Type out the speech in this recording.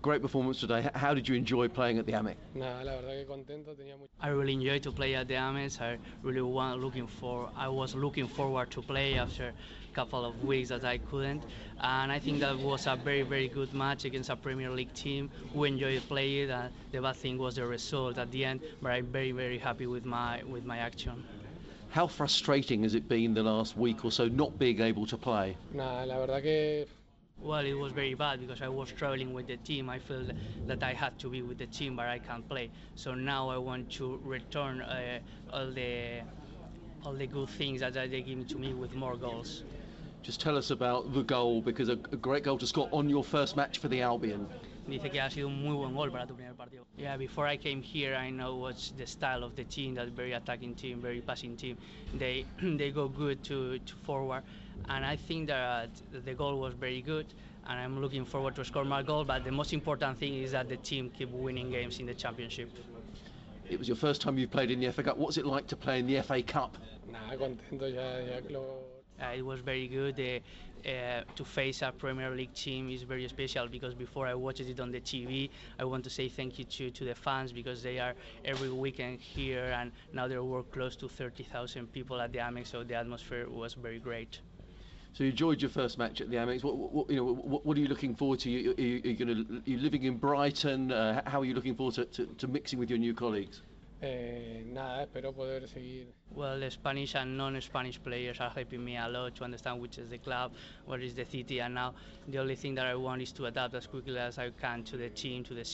great performance today. How did you enjoy playing at the AMEC? Nada, la verdad que contento, tenía mucho. I really enjoyed to play at the Amex. I was looking forward to play after a couple of weeks that I couldn't, and I think that was a very very good match against a Premier League team. We enjoyed playing. The bad thing was the result at the end, but I'm very very happy with my action. How frustrating has it been the last week or so not being able to play? Nada, la verdad que Well, it was very bad because I was traveling with the team. I felt that I had to be with the team, but I can't play. So now I want to return all the good things that they give to me with more goals. Just tell us about the goal, because a great goal to score on your first match for the Albion. Dice que ha sido un muy buen gol para tu primer partido. Yeah, before I came here, I know what's the style of the team. That very attacking team, very passing team. They they go good to forward, and I think that the goal was very good. And I'm looking forward to score my goal. But the most important thing is that the team keep winning games in the championship. It was your first time you've played in the FA Cup. What's it like to play in the FA Cup? nada, contento ya que lo. It was very good. To face a Premier League team is very special because before I watched it on the TV, I want to say thank you to the fans because they are every weekend here, and now there were close to 30,000 people at the Amex, so the atmosphere was very great. So you enjoyed your first match at the Amex. What are you looking forward to? You're living in Brighton. How are you looking forward to mixing with your new colleagues? Nada, espero poder seguir. Well, the Spanish and non-Spanish players are helping me a lot to understand which is the club, what is the city, and now the only thing that I want is to adapt as quickly as I can to the team, to the